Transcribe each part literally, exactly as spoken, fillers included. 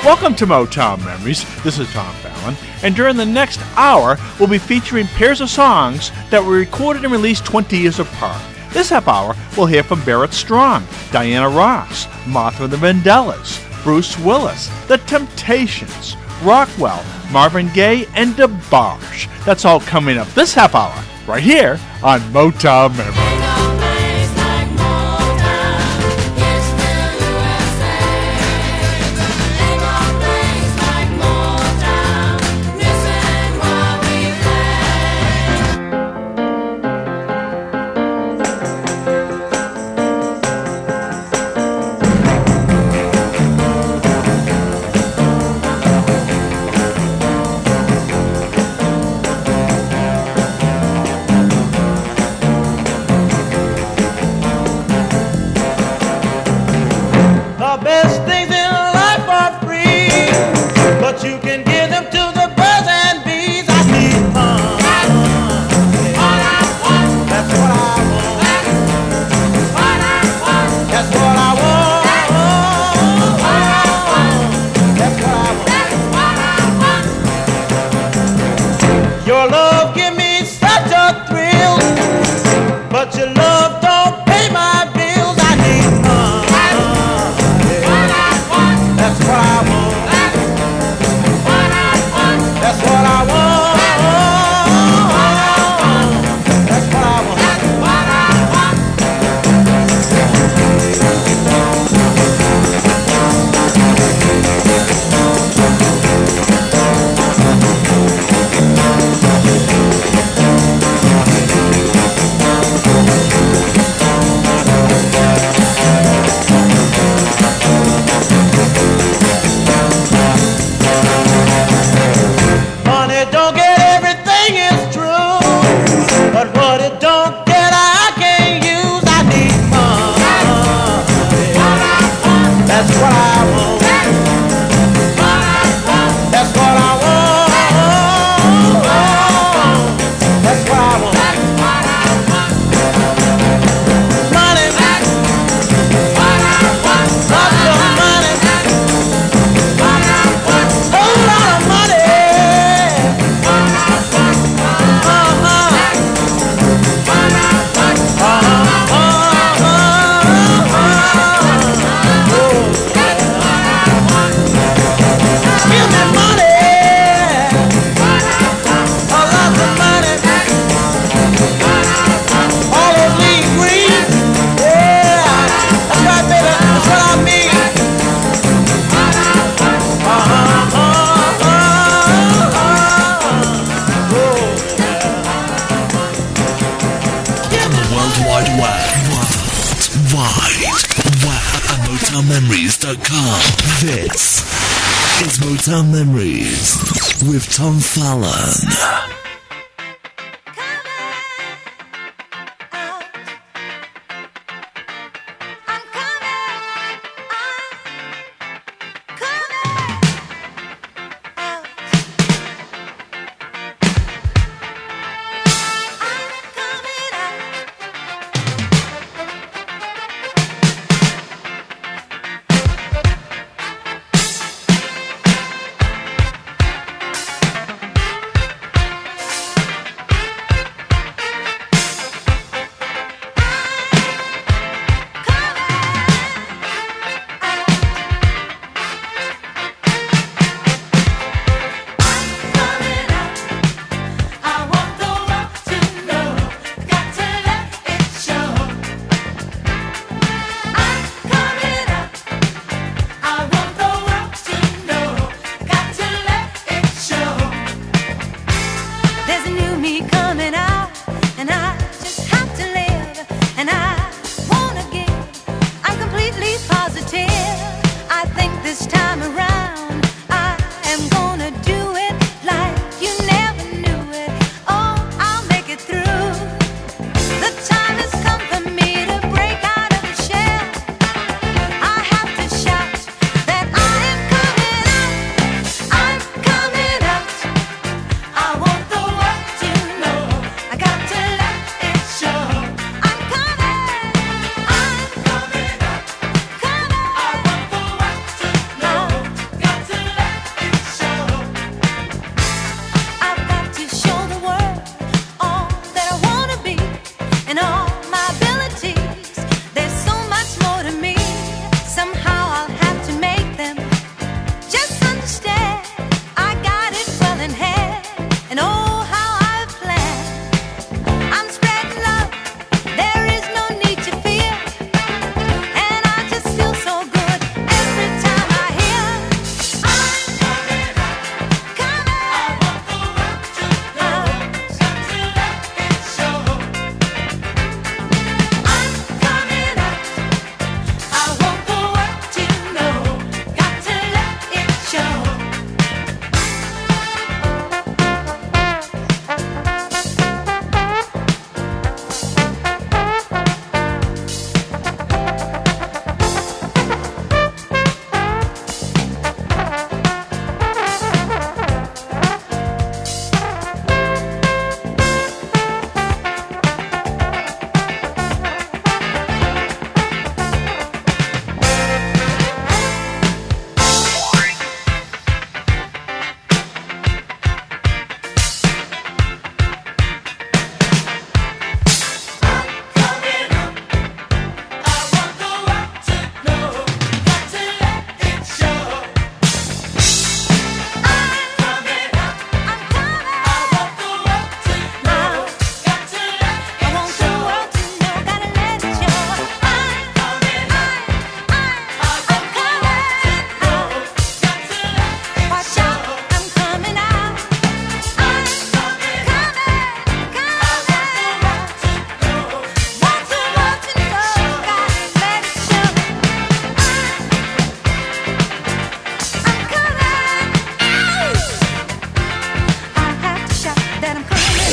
Welcome to Motown Memories. This is Tom Fallon, and during the next hour, we'll be featuring pairs of songs that were recorded and released twenty years apart. This half hour, we'll hear from Barrett Strong, Diana Ross, Martha and the Vandellas, Bruce Willis, The Temptations, Rockwell, Marvin Gaye, and DeBarge. That's all coming up this half hour, right here on Motown Memories. This is Motown Memories with Tom Fallon.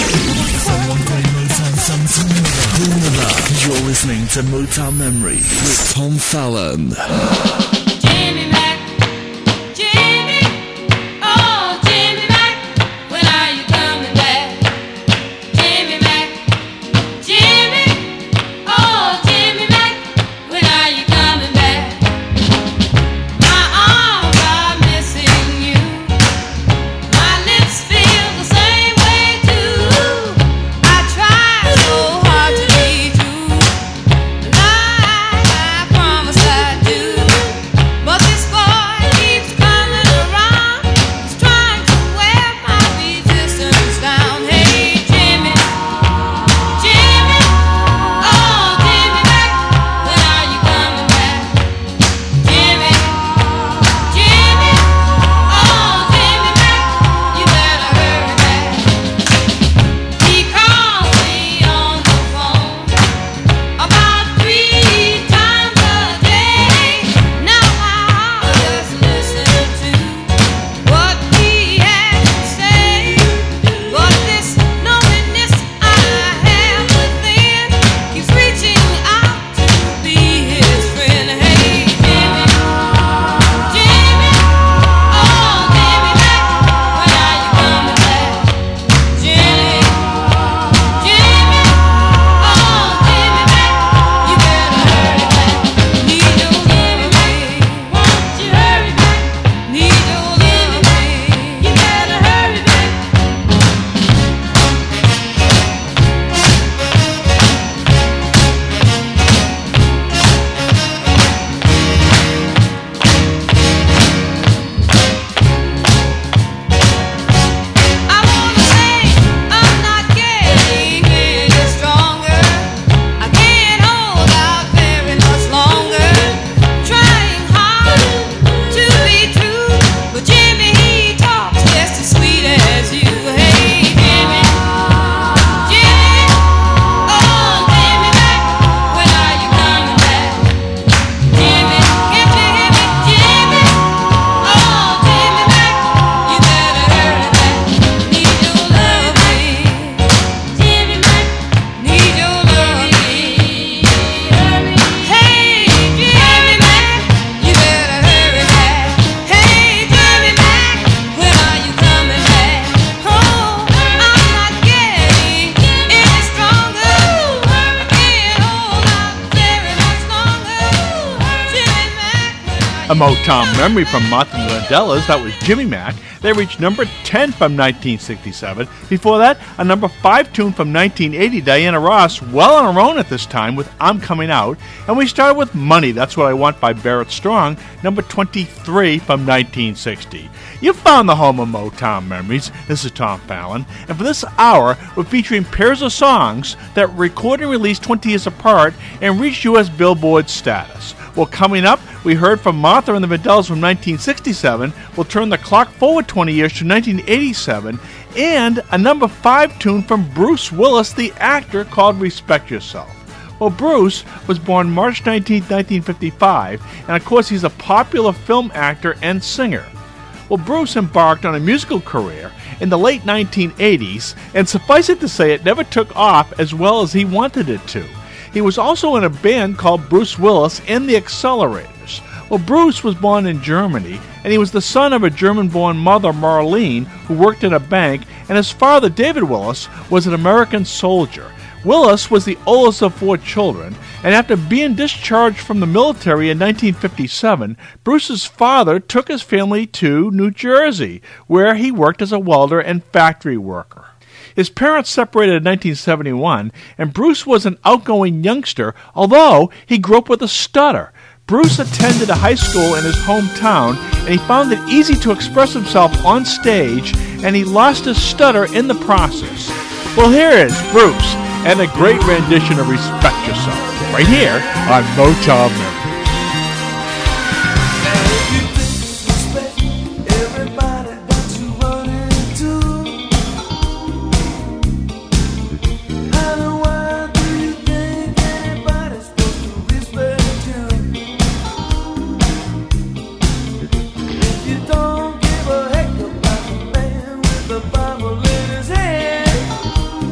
Someone play Motown sometime. Whoever. You're listening to Motown Memories with Tom Fallon. Jimmy Mac, Jimmy, oh Jimmy Mac, when are you coming back? Jimmy Mac, Jimmy, oh Jimmy Mac, when are you coming back? My arms are missing you, my lips feel the same way too. I try so hard to be true, like I promised I'd do. But this boy keeps coming around. He's trying to wear my resistance down. Hey, Jimmy, Jimmy, oh Jimmy Mac, when are you coming back? Jimmy, Jimmy, oh Jimmy Mac, you better hurry back. He calls me on the phone about three times a day. Now I'll just listen to what he has to say. But this loneliness I have within keeps reaching out to be his friend. Hey, Jimmy, Jimmy, oh Jimmy Mac, when are you coming back? Jimmy, Jimmy, oh Jimmy Mac, you better hurry back. Need your Jimmy Mac, won't you hurry back? Need your Jimmy Mac, you better hurry back. I wanna say I'm not getting any stronger. I can't hold out very much longer. Trying hard to be true, but Jimmy he talks just as sweet as you. Hey, Jimmy, Jimmy, oh Jimmy Mac, when are you coming back? Jimmy, can't you hear me? Jimmy, oh Jimmy Mac, you better hurry back. Need your loving, Jimmy Mac, need your loving. Hey, Jimmy Mac, you better hurry back. Hey, Jimmy Mac, when are you coming back? Oh, I'm not getting any stronger. Can't hold out very much longer. Jimmy Mac, when are A Motown memory from Martha and the Vandellas. That was Jimmy Mac. They reached number ten from nineteen sixty-seven. Before that, a number five tune from nineteen eighty, Diana Ross, well on her own at this time with I'm Coming Out. And we started with Money, That's What I Want by Barrett Strong, number twenty-three from nineteen sixty. You found the home of Motown memories. This is Tom Fallon. And for this hour, we're featuring pairs of songs that were recorded and released twenty years apart and reached U S Billboard status. Well, coming up, we heard from Martha and the Vandellas from nineteen sixty-seven. We'll turn the clock forward twenty years to nineteen eighty-seven. And a number five tune from Bruce Willis, the actor, called Respect Yourself. Well, Bruce was born March nineteenth, nineteen fifty-five, and of course he's a popular film actor and singer. Well, Bruce embarked on a musical career in the late nineteen eighties, and suffice it to say it never took off as well as he wanted it to. He was also in a band called Bruce Willis and the Accelerators. Well, Bruce was born in Germany, and he was the son of a German-born mother, Marlene, who worked in a bank, and his father, David Willis, was an American soldier. Willis was the oldest of four children, and after being discharged from the military in nineteen fifty-seven, Bruce's father took his family to New Jersey, where he worked as a welder and factory worker. His parents separated in nineteen seventy-one, and Bruce was an outgoing youngster, although he grew up with a stutter. Bruce attended a high school in his hometown, and he found it easy to express himself on stage, and he lost his stutter in the process. Well, here is Bruce and a great rendition of Respect Yourself, right here on Motown Memories. Don't give a heck about the man with the Bible in his hand.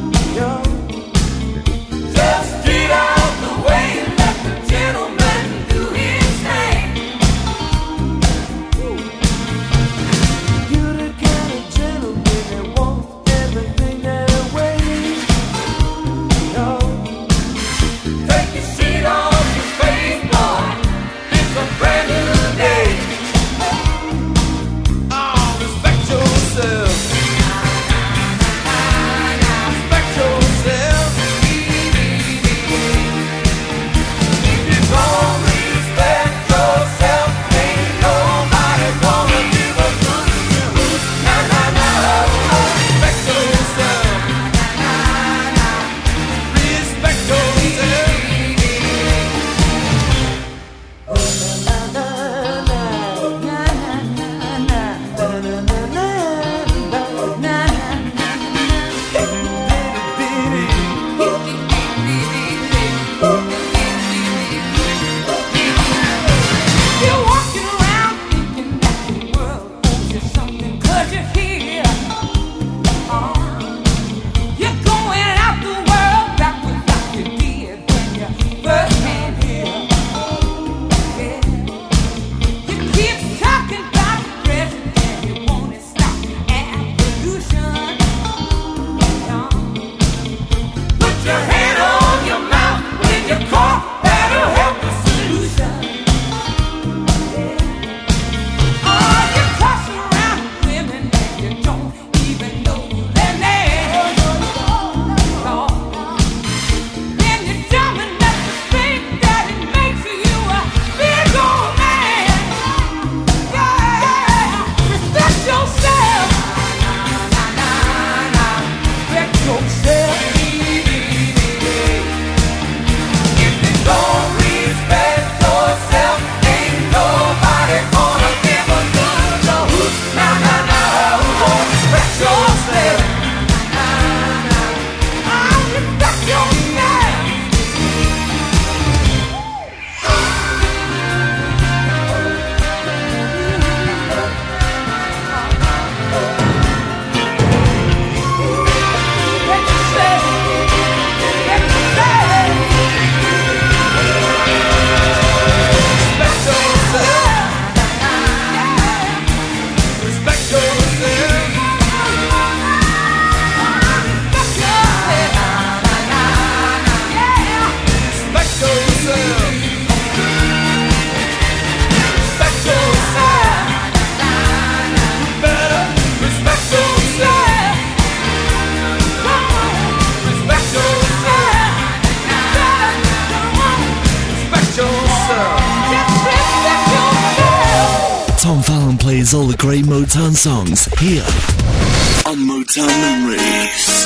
plays all the great Motown songs here on Motown Memories.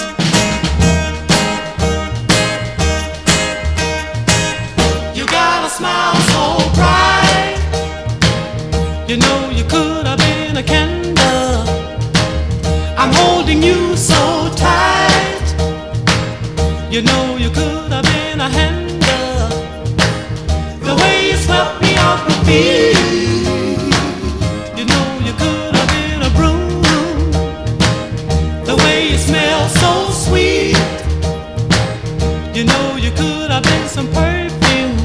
You got a smile so bright, you know you could have been a candle. I'm holding you so tight, you know you could have been a handle. The way you swept me off my feet, you know you could have been a broom. The way you smell so sweet, you know you could have been some perfume.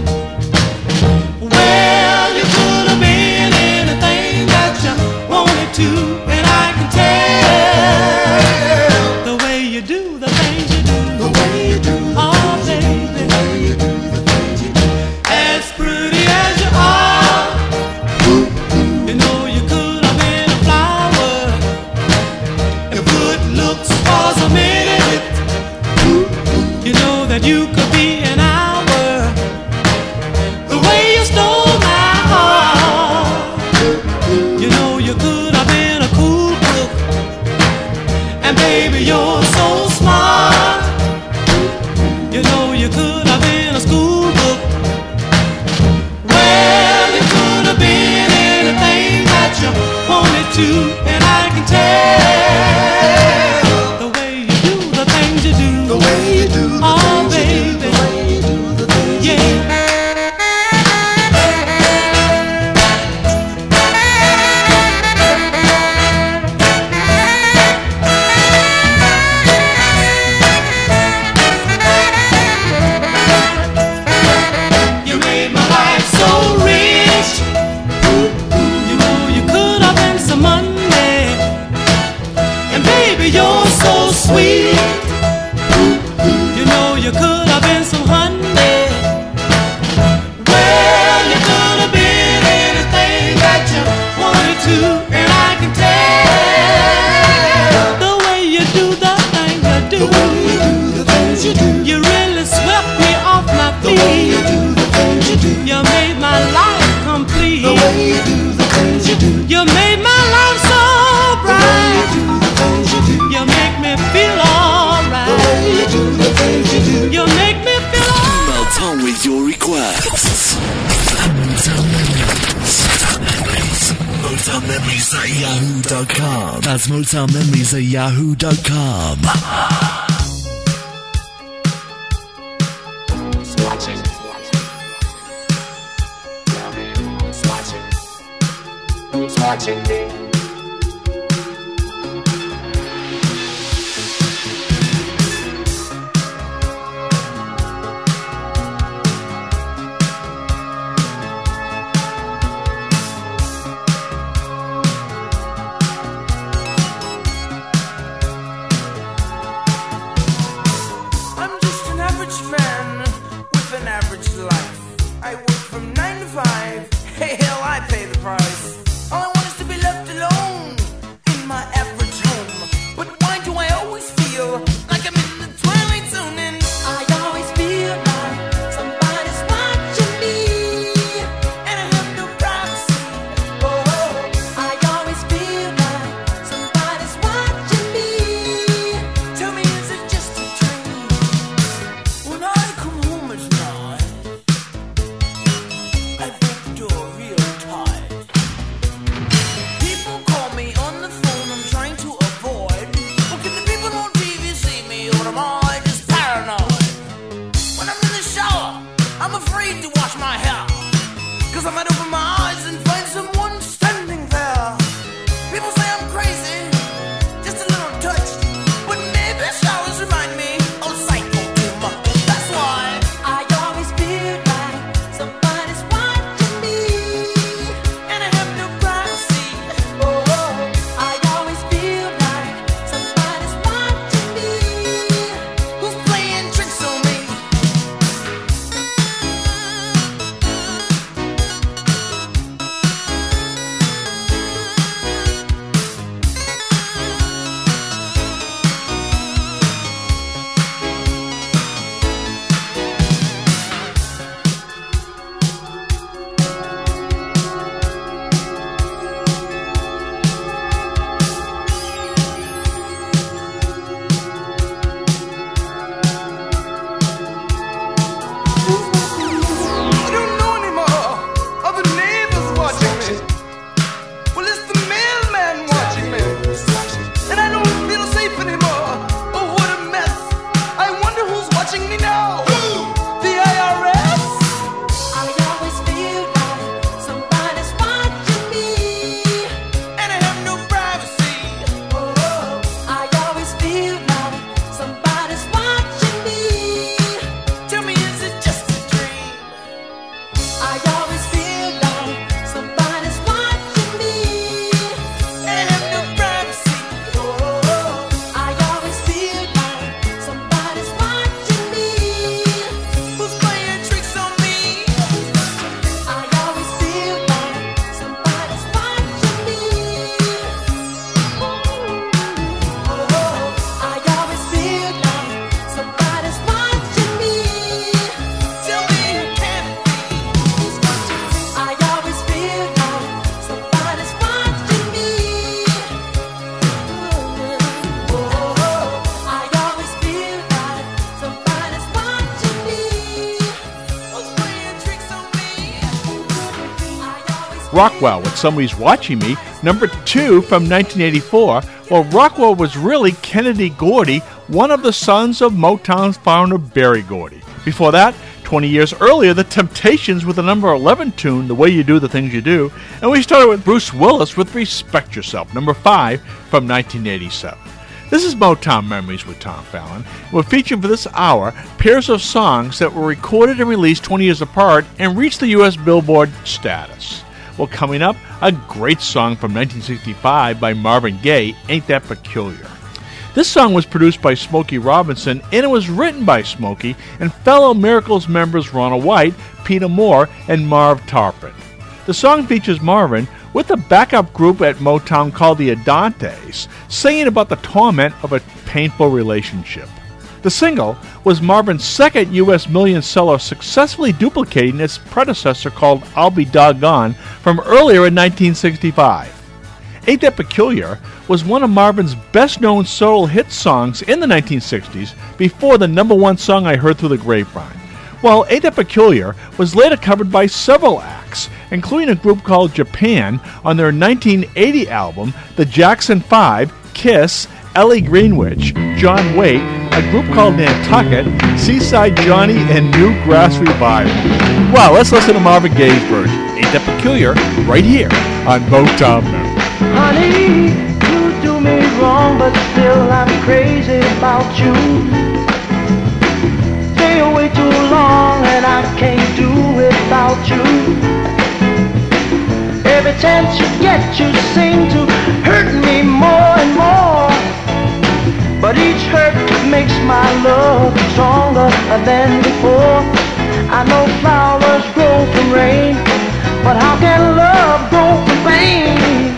Well, you could have been anything that you wanted to, and I can tell the way you do the things you do, the way you do the oh, things you do, the way you do the things you do. As pretty as you are, you know you could have been a flower. If good looks was a minute, you know that you could be an hour. The way you stole my heart, you know you could have been a cool book. And baby, you're so smart, you know you could have been a school book. Well, you could have been anything that you wanted to, and I can tell the way you do the things you do, the way you do the oh, things baby. You do, the way you do the things yeah. You do. You made my life so rich, you know you could have been some money. And baby, you're so sweet, you know you could have been some honey. Well, you could have been anything that you wanted to, and I can tell the way you do the things you do, the way you do the things you do. You really swept me off my feet, the way you do the things you do. You made my life complete, the way you do the things you do. You made my life so bright, the way you do the things you do. You make me feel alright, the way you do the things you do. You make me feel alright. Email Tom with your requests. Motown Memories. Motown Memories at yahoo dot com. That's Motown Memories at yahoo dot com. Who's watching? Tell me who's watching? Who's watching me? I'm just an average man with an average life. I work from nine to five. Hey, hell, I pay the price. All I want is to be left alone in my average home. But why do I always feel like I'm in the twilight zone? And I always feel like somebody's watching me, and I have no privacy. Oh, I always feel like somebody's watching me. Tell me, is it just a dream? When I come home at night, I break the door real tight. People call me on the phone, I'm trying to avoid. Well, can the people on T V see me, or am I just paranoid? When I'm in the shower, I'm afraid to wash my hair, 'cause I might open my eyes and find someone standing there. People say I'm crazy, just a little touched, but maybe showers remind me of psycho too much. That's why I always feel like somebody's watching me, and I have no privacy. Oh, I always feel like somebody's watching me. Who's playing tricks on me? Rockwell with Somebody's Watching Me, number two from nineteen eighty-four. Well, Rockwell was really Kennedy Gordy, one of the sons of Motown's founder Berry Gordy. Before that, twenty years earlier, The Temptations with the number eleven tune, The Way You Do the Things You Do. And we started with Bruce Willis with Respect Yourself, number five from nineteen eighty-seven. This is Motown Memories with Tom Fallon. We're featuring for this hour pairs of songs that were recorded and released twenty years apart and reached the U S Billboard status. Well, coming up, a great song from nineteen sixty-five by Marvin Gaye, Ain't That Peculiar. This song was produced by Smokey Robinson, and it was written by Smokey and fellow Miracles members Ronald White, Peter Moore, and Marv Tarpon. The song features Marvin with a backup group at Motown called the Adantes, singing about the torment of a painful relationship. The single was Marvin's second U S million seller, successfully duplicating its predecessor called I'll Be Doggone from earlier in nineteen sixty-five. Ain't That Peculiar was one of Marvin's best-known soul hit songs in the nineteen sixties before the number one song I heard through the grapevine. Well, Ain't That Peculiar was later covered by several acts, including a group called Japan on their nineteen eighty album, The Jackson Five, Kiss, Ellie Greenwich, John Waite, a group called Nantucket, Seaside Johnny, and New Grass Revival. Well, let's listen to Marvin Gaye's version, Ain't That Peculiar, right here on Motown Memories. Honey, you do me wrong, but still I'm crazy about you. Stay away too long and I can't do without you. Every chance you get, you seem to hurt me more and more. But each hurt makes my love stronger than before. I know flowers grow from rain, but how can love grow from pain?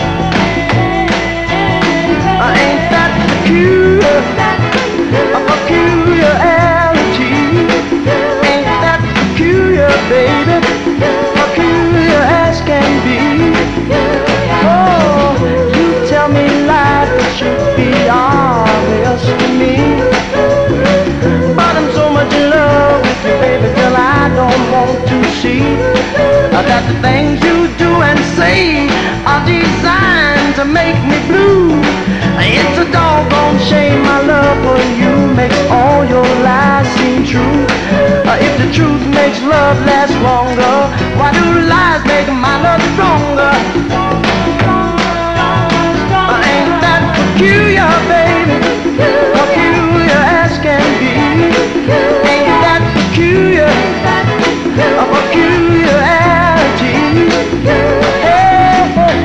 Ain't that peculiar, a peculiarity? Ain't that peculiar, baby, peculiar as can be? Oh, you tell me lies that should be obvious to me, but I'm so much in love with you, baby, till I don't want to see that the things you do and say are designed to make me blue. It's a doggone shame my love for you makes all your lies seem true. Uh, if the truth makes love last longer, why do lies make my love stronger? Uh, ain't that peculiar, baby? Peculiar as can be. Ain't that peculiar? A peculiarity. Hey, hey.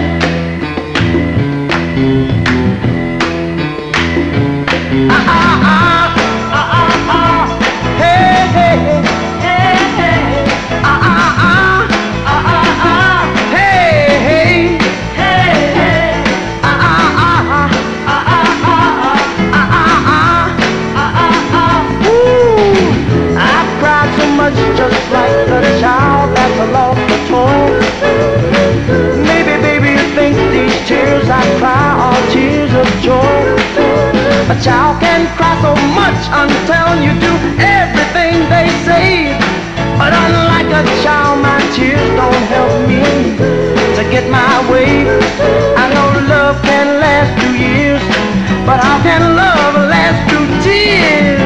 Ah, ah, ah, ah, ah, ah. Hey, hey, hey, hey. Ah, ah, ah, ah, ah, ah. Hey, hey, hey, hey. Ah, ah, ah, ah, ah, ah, ah, ah, ah, ah, ah. Ooh, I've cried so much just like a child that's lost a toy. Maybe, baby, you think these tears I cry are tears of joy. A child can cry so much until you do everything they say. But unlike a child, my tears don't help me to get my way. I know love can last through years, but how can love last through tears?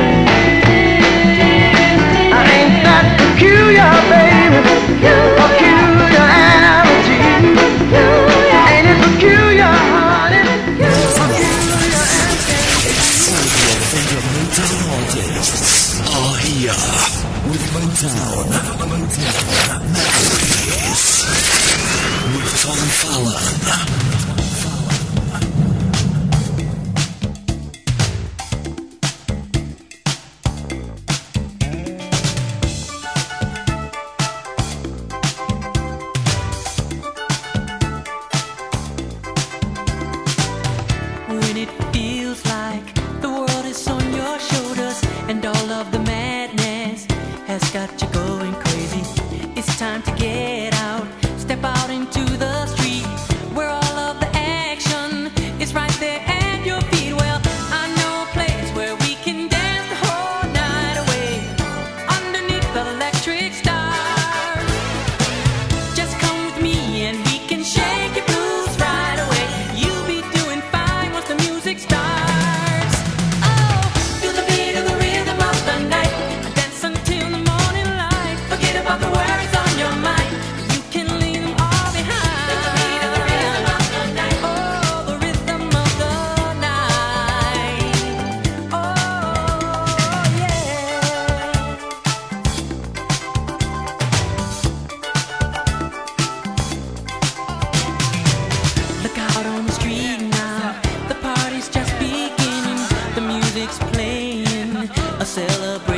Ain't that peculiar, baby? Peculiarity. Ain't it peculiar, honey? Are here with Motown, Motown Memories with Tom Fallon. When it feels like the world is on your shoulders and all of the madness has got you going crazy, it's time to get out, step out into the street where all of the action is right there at your feet. Well, I know a place where we can dance the whole night away underneath the electric stars. Just come with me and we can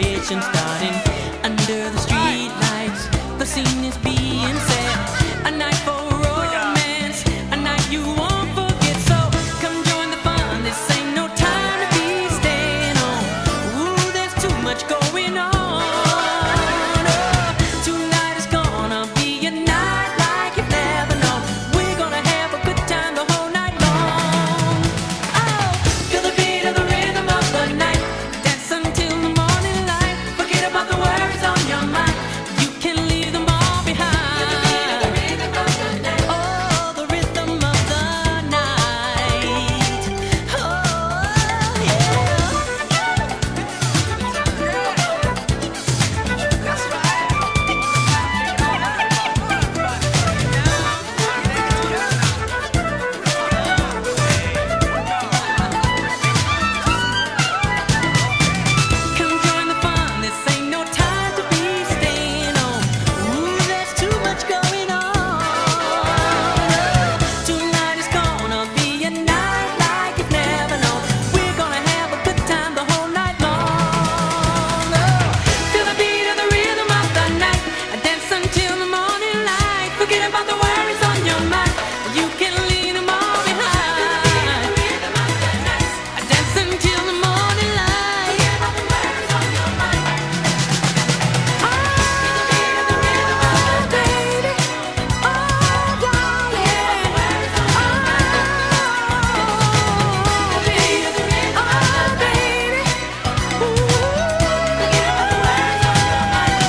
celebration starting under the street lights. The scene is being set, a night for romance, a night you won't forget. So come join the fun. This ain't no time to be staying home. Ooh, there's too much going on. Oh, tonight is gonna be a night like you've never known. We're gonna have a good time the whole night long. Oh, feel the beat of the rhythm of the night. Dance until the morning light. Forget about the worries on your mind. You can leave them all behind. Oh, the rhythm of the night. Oh, yeah. That's right. Come join the fun. This ain't no time to be staying home. Ooh, there's too much going on. Tonight is gonna be a night like you've never known. We're gonna have a good time the whole night long. Oh, feel the beat of the rhythm of the night. Dance until the morning light. Forget about the worries on your mind. You can leave them all behind. Dance until the morning light. Forget about the worries on your mind. Oh, baby. Oh, darling. Oh, baby. Oh, baby. Ooh, forget about the worries on your mind.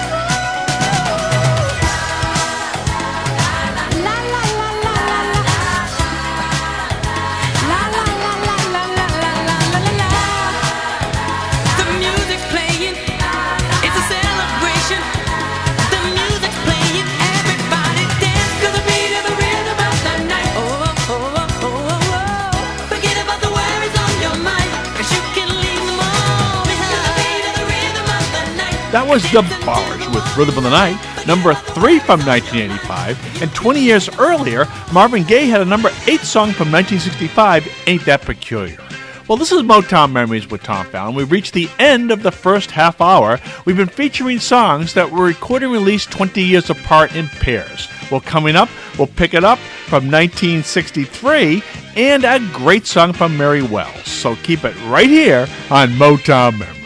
La la la la la la. La la la la la la la la la la. The music's playing, it's a celebration. The music's playing, everybody dance to the beat of the rhythm of the night. Oh, oh, oh, oh, oh, oh. Forget about the worries on your mind, 'cause you can leave them all behind. To the beat of the rhythm of the night. That was the Bars with Rhythm of the Night, number three from nineteen eighty-five, and twenty years earlier, Marvin Gaye had a number eight song from nineteen sixty-five, Ain't That Peculiar. Well, this is Motown Memories with Tom Fallon. We've reached the end of the first half hour. We've been featuring songs that were recorded and released twenty years apart in pairs. Well, coming up, we'll pick it up from nineteen sixty-three and a great song from Mary Wells. So keep it right here on Motown Memories.